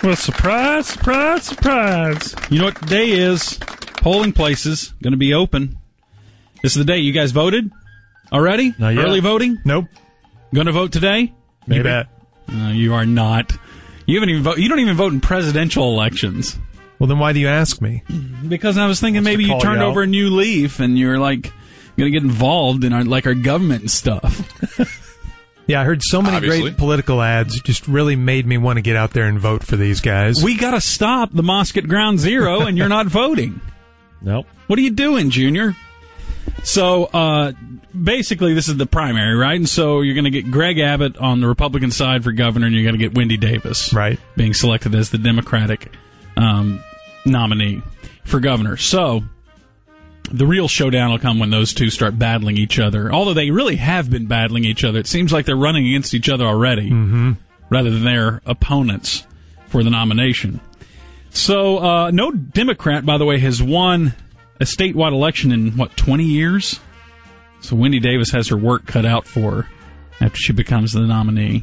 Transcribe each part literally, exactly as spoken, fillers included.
Well, surprise, surprise, surprise. You know what today is? Polling places going to be open. This is the day. You guys voted already? Not yet. Early voting? Nope. Going to vote today? Maybe. You bet. Uh, you are not. You haven't even vote. You don't even vote in presidential elections. Well, then why do you ask me? Because I was thinking maybe you turned over a new leaf and you're like going to get involved in our like our government and stuff. Yeah, I heard so many Obviously. great political ads. It just really made me want to get out there and vote for these guys. We got to stop the mosque at Ground Zero, and you're not voting. Nope. What are you doing, Junior? So, uh, basically, this is the primary, right? And so you're going to get Greg Abbott on the Republican side for governor, and you're going to get Wendy Davis, right, being selected as the Democratic um, nominee for governor. So the real showdown will come when those two start battling each other. Although they really have been battling each other. It seems like they're running against each other already, mm-hmm. rather than their opponents for the nomination. So uh, no Democrat, by the way, has won a statewide election in, what, twenty years? So Wendy Davis has her work cut out for her after she becomes the nominee.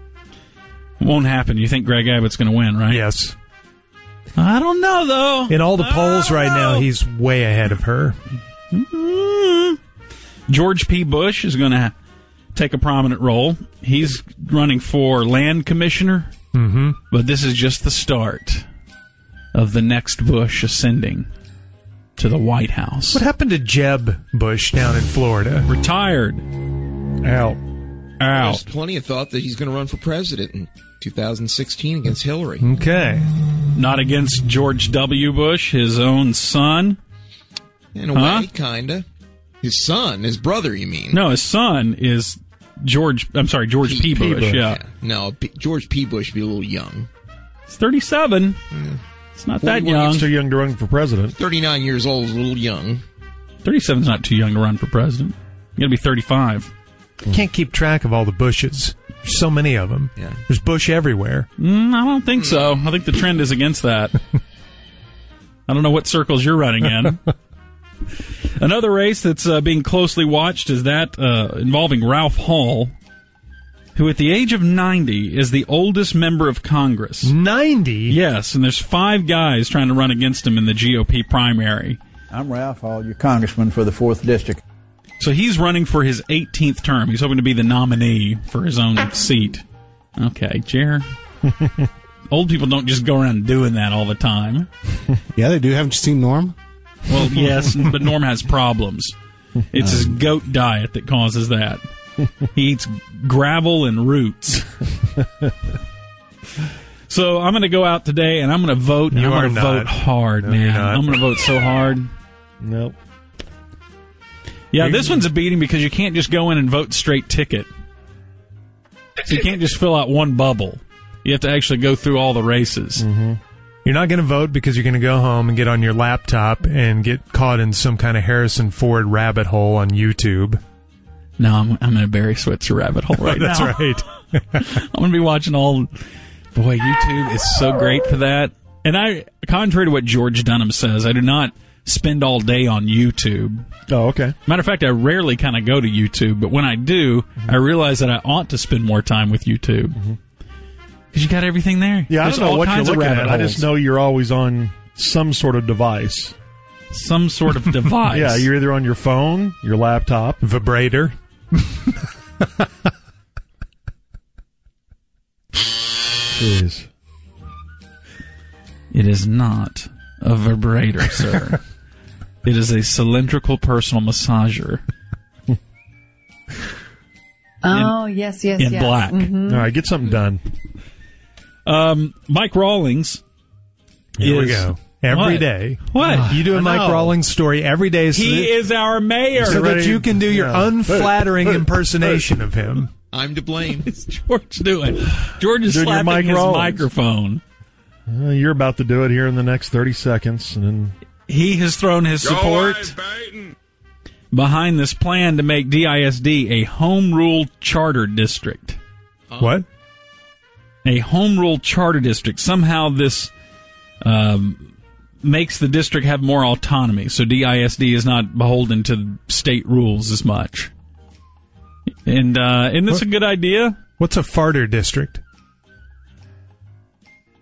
Won't happen. You think Greg Abbott's going to win, right? Yes. I don't know, though. In all the polls right know. now, he's way ahead of her. Mm-hmm. George P. Bush is going to take a prominent role. He's running for land commissioner, mm-hmm. but this is just the start of the next Bush ascending to the White House. What happened to Jeb Bush down in Florida? Retired. Out. Out. There's plenty of thought that he's going to run for president in two thousand sixteen against Hillary. Okay. Not against George W. Bush, his own son? In a huh? way, kind of. His son, his brother, you mean? No, his son is George, I'm sorry, George P. P. Bush, Bush. Yeah. yeah. No, P- George P. Bush would be a little young. He's thirty-seven. Mm. It's not Well, that well, young. He's too young to run for president. thirty-nine years old is a little young. thirty-seven is not too young to run for president. You got to be thirty-five. You can't keep track of all the Bushes. There's so many of them. Yeah. There's Bush everywhere. Mm, I don't think so. I think the trend is against that. I don't know what circles you're running in. Another race that's uh, being closely watched is that uh, involving Ralph Hall, who at the age of ninety is the oldest member of Congress. ninety? Yes, and there's five guys trying to run against him in the G O P primary. I'm Ralph Hall, your congressman for the fourth District. So he's running for his eighteenth term. He's hoping to be the nominee for his own seat. Okay, Jer. Old people don't just go around doing that all the time. Yeah, they do. Haven't you seen Norm? Well, yes, but Norm has problems. It's his goat diet that causes that. He eats gravel and roots. So I'm going to go out today and I'm going to vote. And You I'm are going to vote not. hard, No, man. you're not. I'm going to vote so hard. Nope. Yeah, this one's a beating because you can't just go in and vote straight ticket. So you can't just fill out one bubble. You have to actually go through all the races. Mm-hmm. You're not going to vote because you're going to go home and get on your laptop and get caught in some kind of Harrison Ford rabbit hole on YouTube. No, I'm, I'm in a Barry Switzer rabbit hole right That's now. right. I'm going to be watching all... Boy, YouTube is so great for that. And I, contrary to what George Dunham says, I do not spend all day on YouTube. Oh, okay. Matter of fact, I rarely kind of go to YouTube, but when I do, mm-hmm. I realize that I ought to spend more time with YouTube. Because mm-hmm. you got everything there. Yeah, There's I don't know all what you're kinds of looking at. rabbit I just holes. know you're always on some sort of device. Some sort of device. Yeah, you're either on your phone, your laptop, vibrator. Jeez. It is not a vibrator, sir. It is a cylindrical personal massager. Oh, in, yes, yes, in yes. black. Mm-hmm. All right, get something done. Um, Mike Rawlings. Here is, we go. Every what? day. What? You do a I Mike know. Rawlings story every day. So he that, is our mayor. So that you can do your Yeah. unflattering impersonation of him. I'm to blame. What's George doing? George is Doing your slapping Mike his Rawlings. microphone. Uh, you're about to do it here in the next thirty seconds, and then He has thrown his support behind this plan to make D I S D a home rule charter district. What? A home rule charter district. Somehow this um, makes the district have more autonomy, so D I S D is not beholden to state rules as much. And uh, isn't this a good idea? What's a farter district?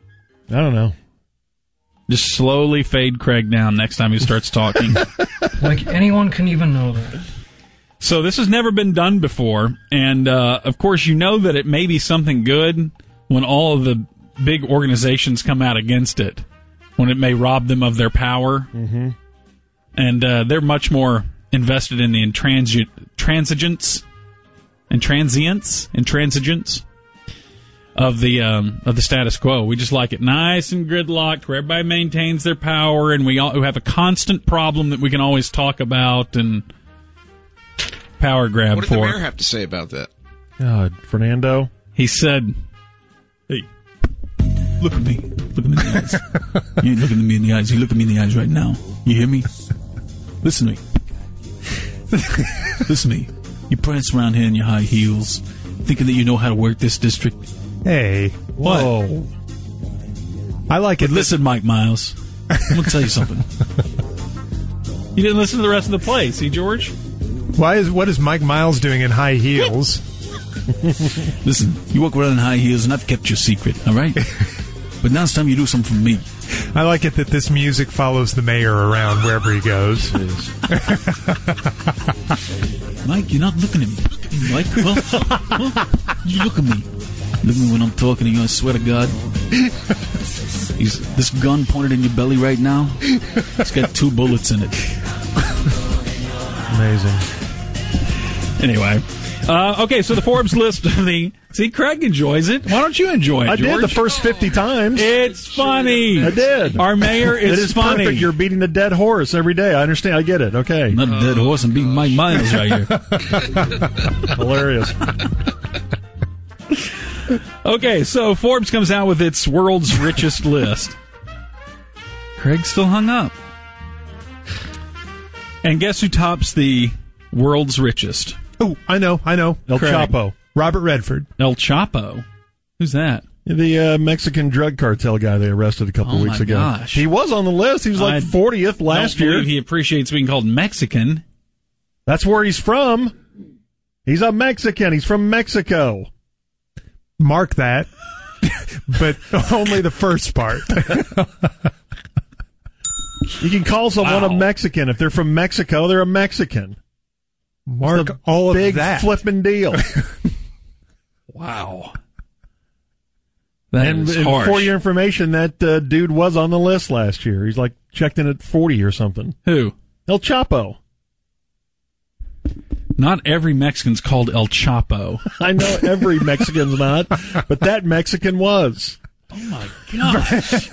I don't know. Just slowly fade Craig down next time he starts talking. Like anyone can even know that. So this has never been done before, and uh, of course you know that it may be something good when all of the big organizations come out against it, when it may rob them of their power. Mm-hmm. And uh, they're much more invested in the intransi- transigence and transience and transigence of the um, of the status quo. We just like it nice and gridlocked, where everybody maintains their power, and we all we have a constant problem that we can always talk about and power grab What did for. the mayor have to say about that? God, Fernando. He said, "Hey, look at me. Look at me in the eyes. You ain't looking at me in the eyes. You look at me in the eyes right now. You hear me? Listen to me. Listen to me. You prance around here in your high heels, thinking that you know how to work this district. Hey, What? Whoa. I like it. But listen, Mike Miles, I'm going to tell you something. You didn't listen to the rest of the play, see, George? Why is what is Mike Miles doing in high heels? Listen, you walk around in high heels, and I've kept your secret, all right? But now it's time you do something for me. I like it that this music follows the mayor around wherever he goes. Mike, you're not looking at me. Mike, huh? Huh? You look at me. Look at me when I'm talking to you, I swear to God. He's, this gun pointed in your belly right now, it's got two bullets in it. Amazing. Anyway. Uh, okay, so the Forbes list of the... See, Craig enjoys it. Why don't you enjoy it, I George? did the first fifty times. It's funny. I did. Our mayor is, It is funny. perfect. You're beating the dead horse every day. I understand. I get it. Okay. I'm not a dead horse. I'm beating Mike Miles right here. Hilarious. Okay, so Forbes comes out with its world's richest list. Craig's still hung up. And guess who tops the world's richest? Oh, I know, I know. El Craig. Chapo. Robert Redford. El Chapo. Who's that? The uh, Mexican drug cartel guy they arrested a couple Oh, weeks my ago. gosh. He was on the list. He was like I fortieth last Don't year. believe he appreciates being called Mexican. That's where he's from. He's a Mexican. He's from Mexico. Mark that. But only the first part. You can call someone Wow. a Mexican. If they're from Mexico, they're a Mexican. Mark It's a all of big that. flipping deal. Wow. That and, is and harsh. for your information, that uh, dude was on the list last year. He's like checked in at forty or something. Who? El Chapo. Not every Mexican's called El Chapo. I know every Mexican's not, but that Mexican was. Oh, my gosh.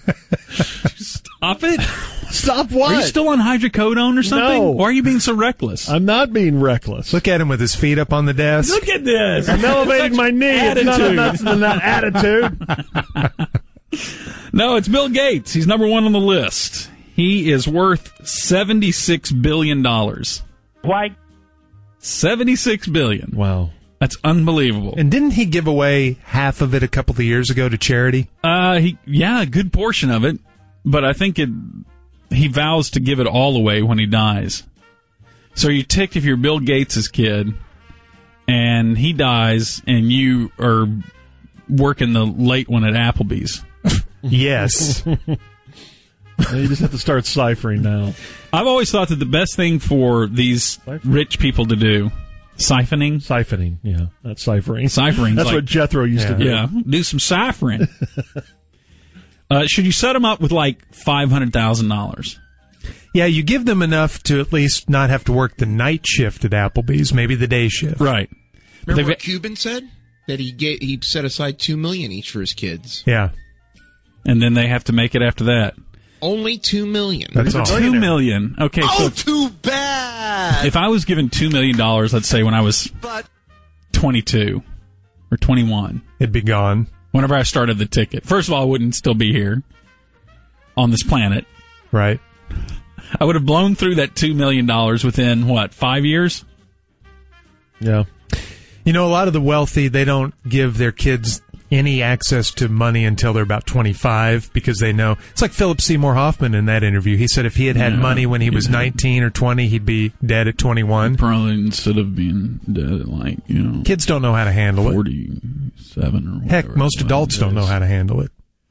Stop it. Stop what? Are you still on hydrocodone or something? No. Why are you being so reckless? I'm not being reckless. Look at him with his feet up on the desk. Look at this. I'm elevating my knee. It's not enough than that attitude. No, it's Bill Gates. He's number one on the list. He is worth seventy-six billion dollars. Why? seventy-six billion dollars. Wow. That's unbelievable. And didn't he give away half of it a couple of years ago to charity? Uh, he yeah, a good portion of it, but I think it. He vows to give it all away when he dies. So you're ticked if you're Bill Gates' kid, and he dies, and you are working the late one at Applebee's. Yes. You just have to start ciphering now. I've always thought that the best thing for these rich people to do, siphoning. Siphoning, yeah. That's ciphering. Ciphering. That's like, what Jethro used Yeah. to do. Yeah, do some ciphering. uh, should you set them up with like five hundred thousand dollars? Yeah, you give them enough to at least not have to work the night shift at Applebee's, maybe the day shift. Right. Remember They've- what Cuban said? That he gave, he set aside two million each for his kids. Yeah. And then they have to make it after that. Only two million. That's all. Two million. Okay, Oh, so too bad. if I was given two million dollars, let's say when I was But twenty-two or twenty-one, It'd be gone. whenever I started the ticket, first of all, I wouldn't still be here on this planet. Right. I would have blown through that two million dollars within what, five years? Yeah. You know, a lot of the wealthy, they don't give their kids any access to money until they're about twenty-five because they know. It's like Philip Seymour Hoffman in that interview. He said if he had had Yeah, money when he was yeah. nineteen or twenty, he'd be dead at twenty-one. Probably instead of being dead at like, you know, Kids don't know how to handle it. forty-seven or whatever. Heck, most it adults don't know is. how to handle it.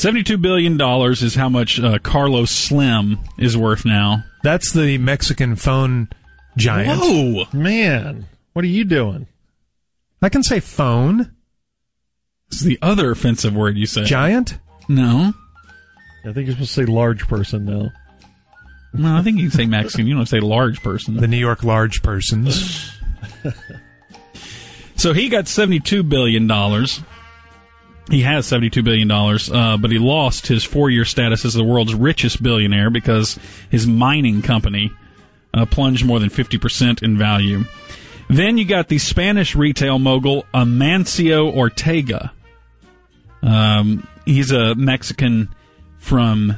seventy-two billion dollars is how much uh, Carlos Slim is worth now. That's the Mexican phone giant. Whoa! Man, what are you doing? I can say phone. It's the other offensive word you said. Giant? No. I think you're supposed to say large person now. No, I think you can say Mexican. You don't say large person. The New York large persons. So he got seventy-two billion dollars. He has seventy-two billion dollars, uh, but he lost his four-year status as the world's richest billionaire because his mining company uh, plunged more than fifty percent in value. Then you got the Spanish retail mogul Amancio Ortega. Um, he's a Mexican from...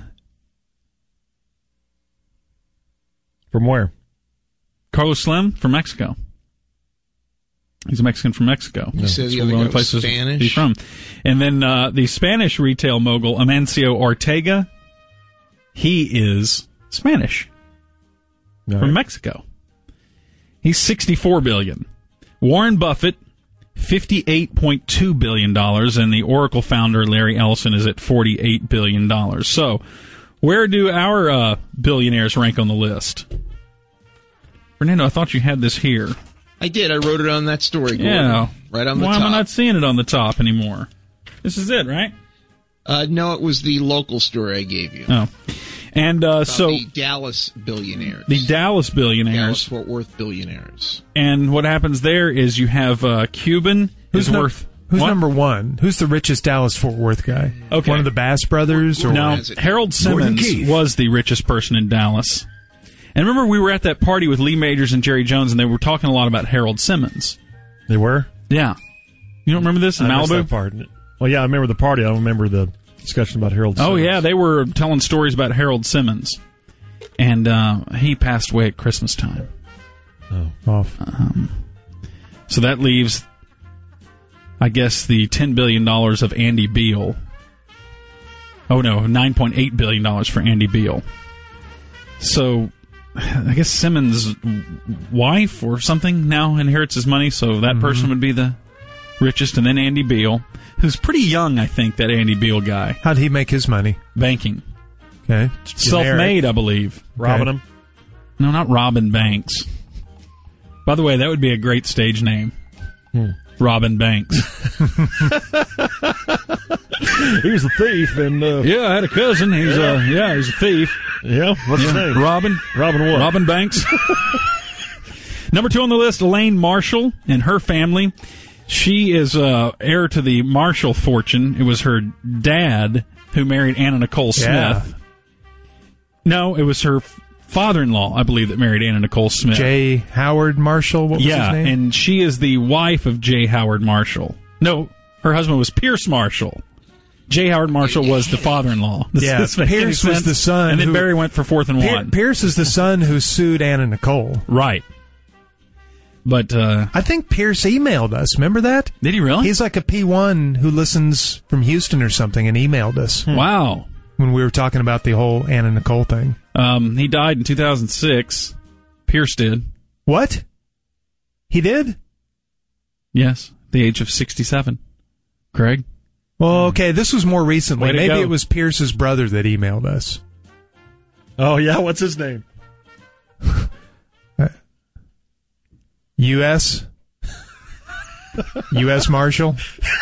From where? Carlos Slim from Mexico. He's a Mexican from Mexico. You said That's the one other of guy the was places Spanish? he's from. And then uh, the Spanish retail mogul Amancio Ortega, he is Spanish All from right. Mexico. He's sixty-four billion dollars. Warren Buffett, fifty-eight point two billion dollars, and the Oracle founder Larry Ellison is at forty-eight billion dollars. So, where do our uh, billionaires rank on the list? Fernando, I thought you had this here. I did. I wrote it on that story. Gordon. Yeah. Right on the Why top. am I not seeing it on the top anymore? This is it, right? Uh, no, it was the local story I gave you. Oh. And uh, About so the Dallas billionaires. the Dallas billionaires. Dallas Fort Worth billionaires. And what happens there is you have uh, Cuban Who's is no- worth... Who's what? number one? Who's the richest Dallas-Fort Worth guy? Okay. One of the Bass brothers? Or No, has it? Harold Gordon Simmons Keith. was the richest person in Dallas. And remember, we were at that party with Lee Majors and Jerry Jones, and they were talking a lot about Harold Simmons. They were? Yeah. You don't remember this in I missed Malibu? that part. Well, yeah, I remember the party. I don't remember the discussion about Harold Oh, Simmons. yeah, they were telling stories about Harold Simmons. And uh, he passed away at Christmas time. Oh, off. Um, so that leaves, I guess, the ten billion dollars of Andy Beal. Oh, no, nine point eight billion dollars for Andy Beal. So I guess Simmons' wife or something now inherits his money, so that mm-hmm. person would be the richest, and then Andy Beal, who's pretty young, I think, that Andy Beal guy. How'd he make his money? Banking. Okay. Self-made, I believe. Robbing Okay. him? No, not Robin Banks. By the way, that would be a great stage name. Hmm. Robin Banks. He's a thief, and uh, Yeah, I had a cousin. He's Yeah. uh, yeah, he's a thief. yeah, what's his Yeah, name? Robin. Robin what? Robin Banks. Number two on the list, Elaine Marshall and her family. She is uh, heir to the Marshall fortune. It was her dad who married Anna Nicole Smith. Yeah. No, it was her father-in-law, I believe, that married Anna Nicole Smith. J. Howard Marshall? What was yeah, his name? and she is the wife of J. Howard Marshall. No, her husband was Pierce Marshall. J. Howard Marshall was the father-in-law. Does Yeah, this make any Pierce was sense? the son And then who- Barry went for fourth and Pier- one. Pierce is the son who sued Anna Nicole. Right. But, uh, I think Pierce emailed us. Remember that? did he really? He's like a P one who listens from Houston or something and emailed us Wow. when we were talking about the whole Anna Nicole thing. Um, he died in two thousand six. Pierce did. What? He did? Yes. At the age of sixty-seven. Craig? Well, okay, this was more recently. Way to Maybe go. it was Pierce's brother that emailed us. Oh, yeah, what's his name? U S U S Marshall.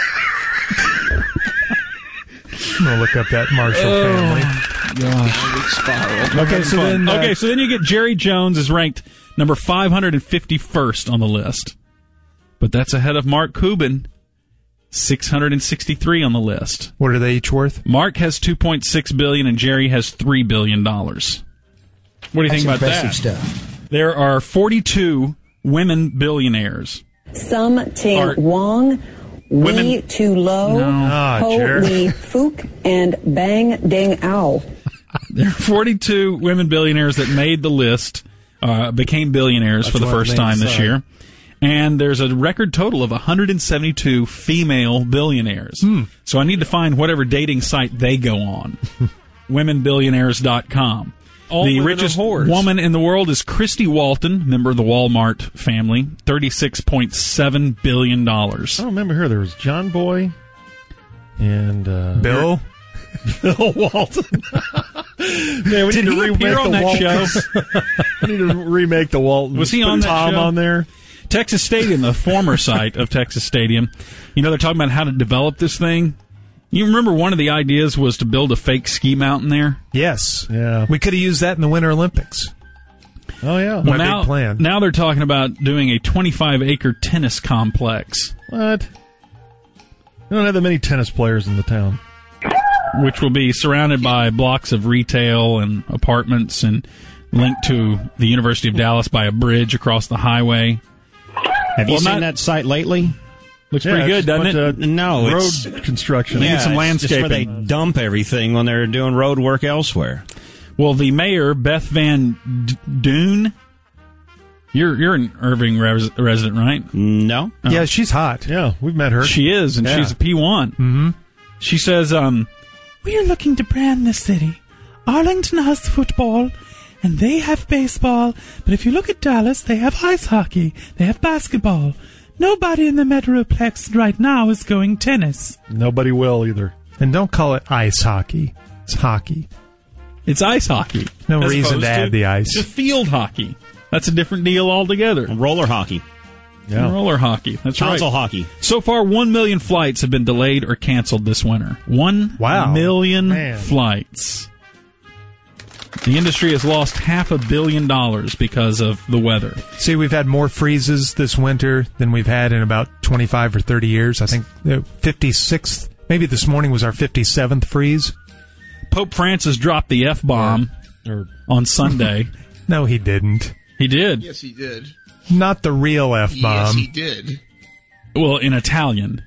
I'm going to look up that Marshall family. Downward spiral. Okay, so then... uh, okay, so then you get Jerry Jones is ranked number five hundred fifty-first on the list. But that's ahead of Mark Cuban, six hundred sixty-three on the list. What are they each worth? Mark has two point six billion dollars and Jerry has three billion dollars. What do you think about that? Stuff. There are forty-two women billionaires. Sum Ting Art. Wong, Women- Wee Tu Lo, Ah, Ho jerk. Lee Fook, and Bang Ding Ao. There are forty-two women billionaires that made the list, uh, became billionaires for the what first it time means, this uh, year. And there's a record total of one hundred seventy-two female billionaires. So I need to find whatever dating site they go on. women billionaires dot com. All the women are richest whores. woman in the world is Christy Walton, member of the Walmart family, thirty-six point seven billion dollars. I don't remember her. There was John Boy and uh, Bill? Bill Walton. Man, we Did need he to remake appear on the that Waltons. we need to remake the Waltons. Was he Put on that Tom show? on there? Texas Stadium, the former site of Texas Stadium. You know, they're talking about how to develop this thing. You remember one of the ideas was to build a fake ski mountain there? Yes. Yeah. We could have used that in the Winter Olympics. Oh, yeah. Well, My now, big plan. now they're talking about doing a twenty-five acre tennis complex, What? We don't have that many tennis players in the town. which will be surrounded by blocks of retail and apartments and linked to the University of Dallas by a bridge across the highway. Have you Well, seen not- that site lately? Looks Yeah, pretty good, it's doesn't a it? bunch of No, road it's construction. They need some it's just where they landscaping. dump everything when they're doing road work elsewhere. Well, the mayor, Beth Van D- Dune, you're you're an Irving res- resident, right? No, Yeah, she's hot. Yeah, we've met her. She is, and Yeah. she's a P one. Mm-hmm. She says, um, "We are looking to brand the city. Arlington has football, and they have baseball. But if you look at Dallas, they have ice hockey. They have basketball. Nobody in the Metroplex right now is going tennis. Nobody will either. And don't call it ice hockey. It's hockey. It's ice hockey. No as reason opposed to add the ice. It's field hockey. That's a different deal altogether. roller hockey, Yeah. Roller hockey. That's console right. hockey. So far, one million flights have been delayed or canceled this winter. One Wow. million Man. flights. The industry has lost half a billion dollars because of the weather. See, we've had more freezes this winter than we've had in about twenty-five or thirty years. I think the fifty-sixth, maybe this morning was our fifty-seventh freeze. Pope Francis dropped the F-bomb Or on Sunday. No, he didn't. He did. Yes, he did. Not the real Yes, F-bomb. he did. Well, in Italian.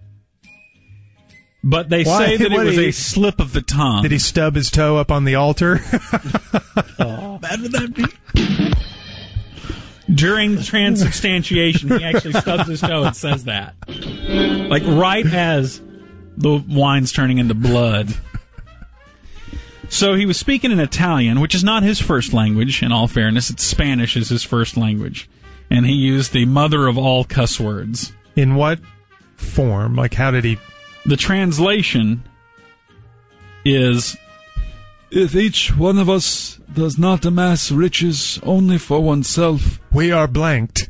But they Why? say that it What was did he- a slip of the tongue. Did he stub his toe up on the altar? bad would that be? During transubstantiation, he actually stubs his toe and says that. Like right as the wine's turning into blood. So he was speaking in Italian, which is not his first language, in all fairness. It's Spanish is his first language. And he used the mother of all cuss words. In what form? Like, how did he... The translation is, if each one of us does not amass riches only for oneself, We are blanked.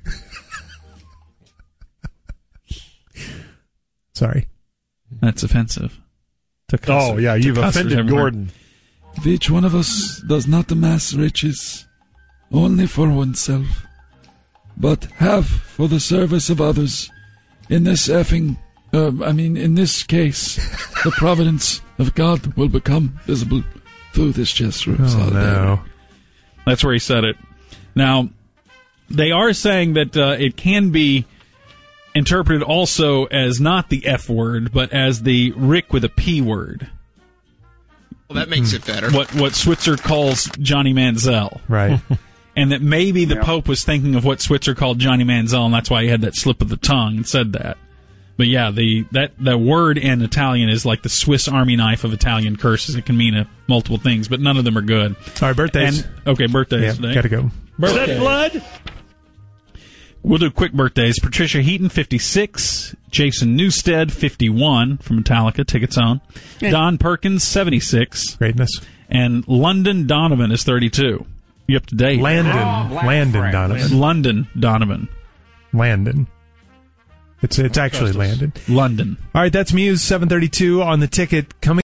Sorry. that's offensive. To cuss- oh yeah, to you've cussers offended everywhere. Gordon. if each one of us does not amass riches only for oneself, but have for the service of others, in this effing, uh, I mean, in this case, the providence of God will become visible through this gesture of Oh, solidarity. no. That's where he said it. Now, they are saying that uh, it can be interpreted also as not the F word, but as the Rick with a P word. Well, that makes it better. What what Switzer calls Johnny Manziel. Right. And that maybe the Pope was thinking of what Switzer called Johnny Manziel, and that's why he had that slip of the tongue and said that. But yeah, the that the word in Italian is like the Swiss Army knife of Italian curses. It can mean uh, multiple things, but none of them are good. All right, birthdays. And, okay, birthdays yeah, today. gotta go. Birthday. Blood? We'll do quick birthdays. Patricia Heaton, fifty-six. Jason Newsted, fifty-one, from Metallica, Tickets On. Don Perkins, seventy-six. Greatness. And London Donovan is thirty-two. You up to date? Landon. Landon Donovan. London Donovan. Landon. It's it's actually Landon. London. All right, that's Muse seven thirty-two on the ticket coming.